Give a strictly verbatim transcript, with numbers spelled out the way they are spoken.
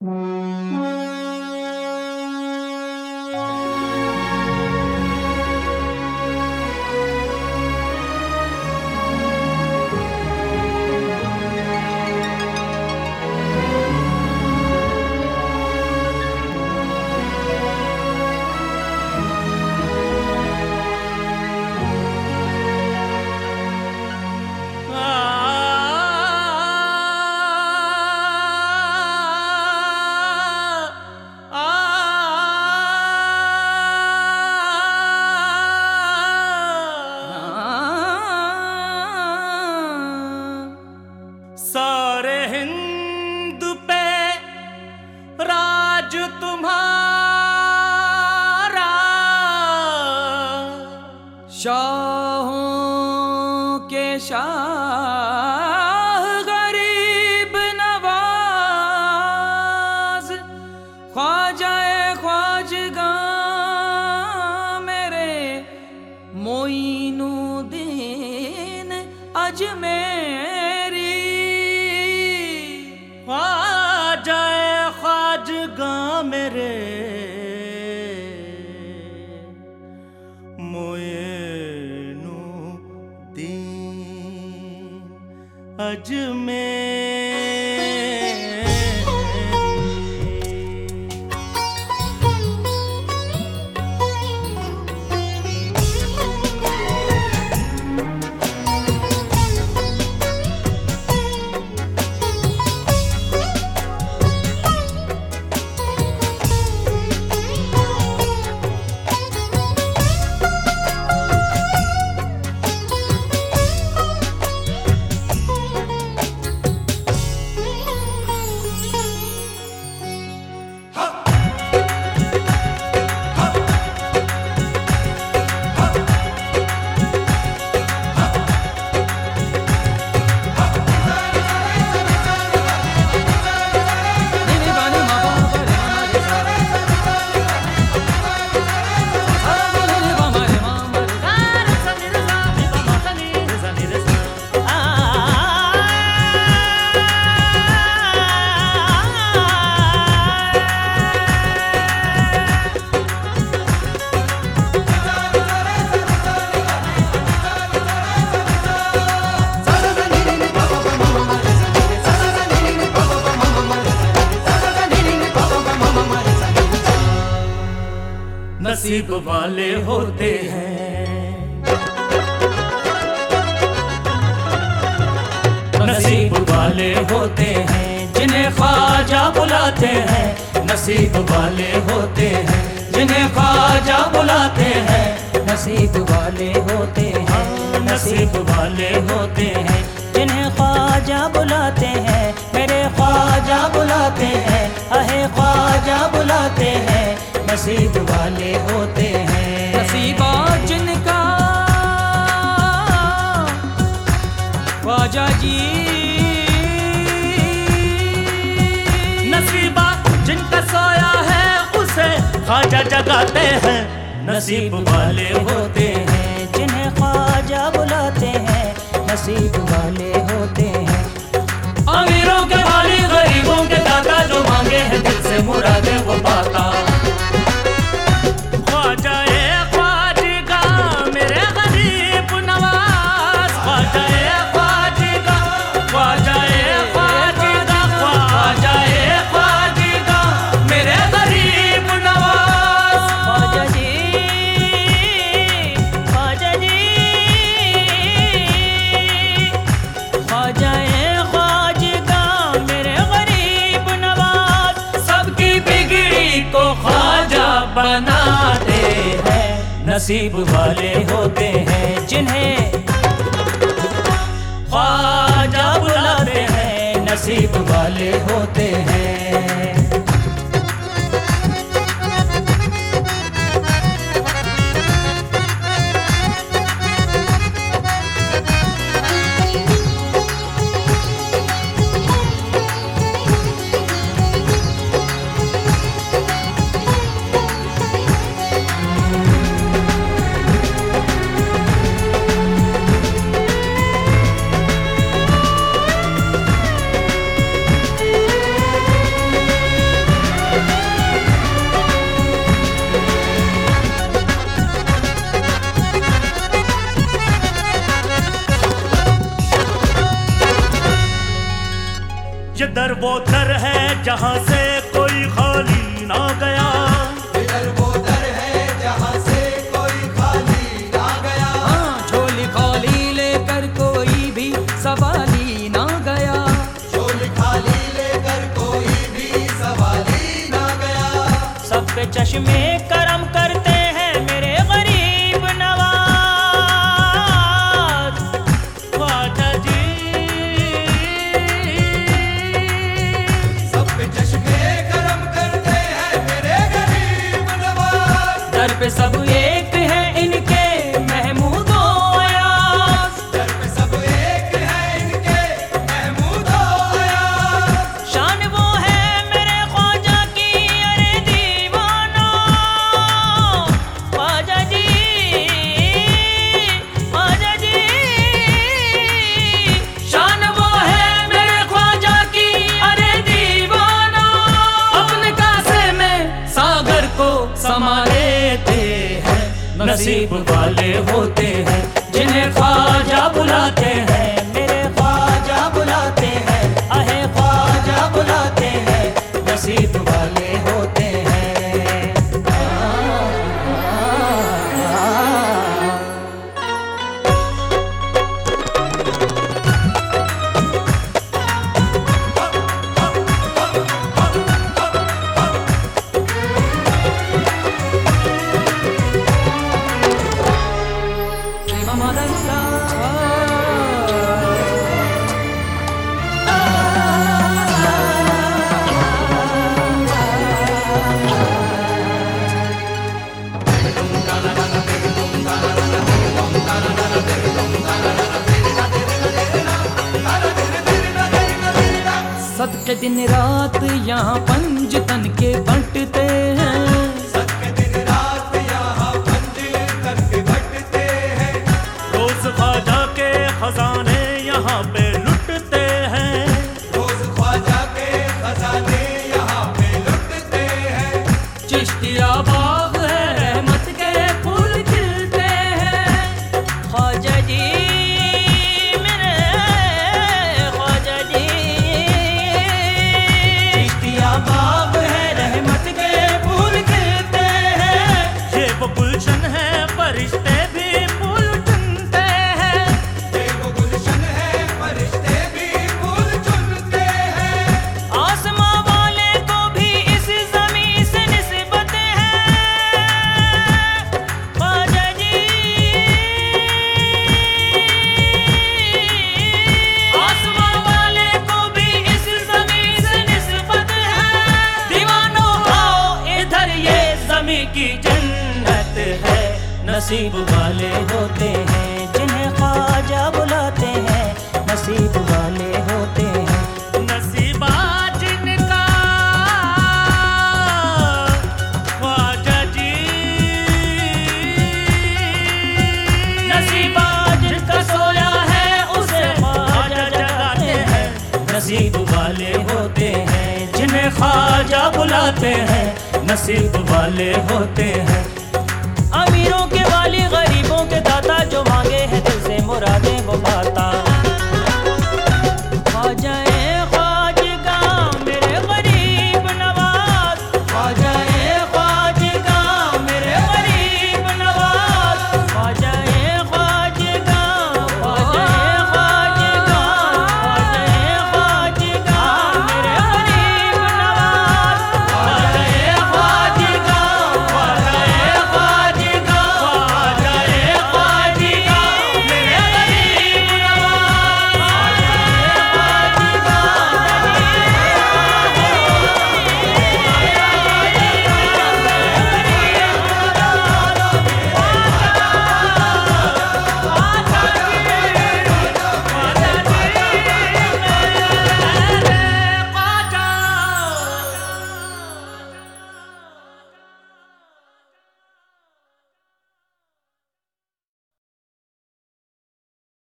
सारे हिंद पे राज तुम्हारा, शाहों के शाह गरीब नवाज, ख्वाजाए ख्वाजगां मेरे मोइनुद्दीन अजमेरी। ख्वाजाए ख्वाजगां मेरे मोइनुद्दीन अजमेरी। नसीब वाले होते हैं, नसीब वाले होते हैं जिन्हें ख्वाजा बुलाते हैं। नसीब वाले होते हैं जिन्हें ख्वाजा बुलाते हैं। नसीब वाले होते हैं, नसीब वाले होते हैं जिन्हें ख्वाजा बुलाते हैं। मेरे ख्वाजा बुलाते हैं, अहे ख्वाजा बुलाते हैं। नसीब वाले होते हैं, नसीबा जिनका ख्वाजा जी। नसीबा जिनका सोया है उसे ख्वाजा जगाते हैं। नसीब वाले होते हैं जिन्हें ख्वाजा बुलाते हैं। नसीब वाले होते हैं, अमीरों के वाली गरीबों के दाता, जो मांगे हैं दिल से मुरादे वो पाता। ख्वाजाए ख्वाजगां मेरे गरीब नवाज, ख्वाजाए ख्वाजगां, ख्वाजाए ख्वाजगां, ख्वाजाए ख्वाजगां मेरे गरीब नवाज। ख्वाजा जी, ख्वाजा जी, ख्वाजाए ख्वाजगां मेरे गरीब नवाज। सबकी बिगड़ी को ख्वाजा बनाते हैं। नसीब वाले होते हैं जिन्हें ख्वाजा बुलाते हैं। नसीब वाले होते हैं। वो दर है जहाँ से कोई खाली ना गया, इधर वो दर है जहाँ से कोई खाली ना गया। हाँ, झोली खाली लेकर कोई भी सवाली ना गया, झोली खाली लेकर कोई भी सवाली ना गया। सब पे चश्मे करम करते हैं मेरे गरीब नवाज ख्वाजा जी। सब पे चश्मे करम करते हैं मेरे गरीब नवाज। दर पे सब एक है इनके महमूदो अयाज, दर पे सब एक है इनके महमूदो अयाज। शान वो है मेरे ख्वाजा की अरे दीवाना ख्वाजा जी, ख्वाजा जी। शान वो है मेरे ख्वाजा की अरे दीवाना, अपने कासे में सागर को समा लेते हैं। नसीब वाले होते हैं जिन्हें ख्वाजा बुलाते हैं, मेरे ख्वाजा बुलाते हैं, अहे ख्वाजा बुलाते हैं। नसीब वाले होते हैं। सदके दिन रात यहाँ पंज तन के बंटते हैं, सबके दिन रात यहाँ पंज करके बंटते हैं। रोज ख्वाजा के खजाने यहाँ पे लुटते हैं, रोज ख्वाजा के खजाने यहाँ पे लुटते हैं। चिश्तिया बाग है रहमत के फूल खिलते हैं। ख्वाजा जी मेरे ख्वाजा जी, चिश्तिया बाग है रहमत के फूल खिलते हैं। ये वो गुलशन है फरिश्ते भी फूल चुनते हैं, ये वो गुलशन है फरिश्ते भी फूल चुनते हैं। आसमां वाले को भी इस ज़मीं से निस्बत है। ख्वाजा जी आसमां वाले को भी इस ज़मीं से निस्बत है। दीवानों आओ इधर ये ज़मीं की जन्नत है। नसीब वाले होते हैं जिन्हें ख्वाजा बुलाते हैं, नसीब वाले होते हैं। नसीबा जिनका ख्वाजा जी, नसीबा जिनका सोया है उसे ख्वाजा जगाते हैं। नसीब वाले होते हैं जिन्हें ख्वाजा बुलाते हैं, नसीब वाले होते हैं। अमीरों के वाली गरीबों के दाता जो मांगे हैं दिल से मुरादें वो पाते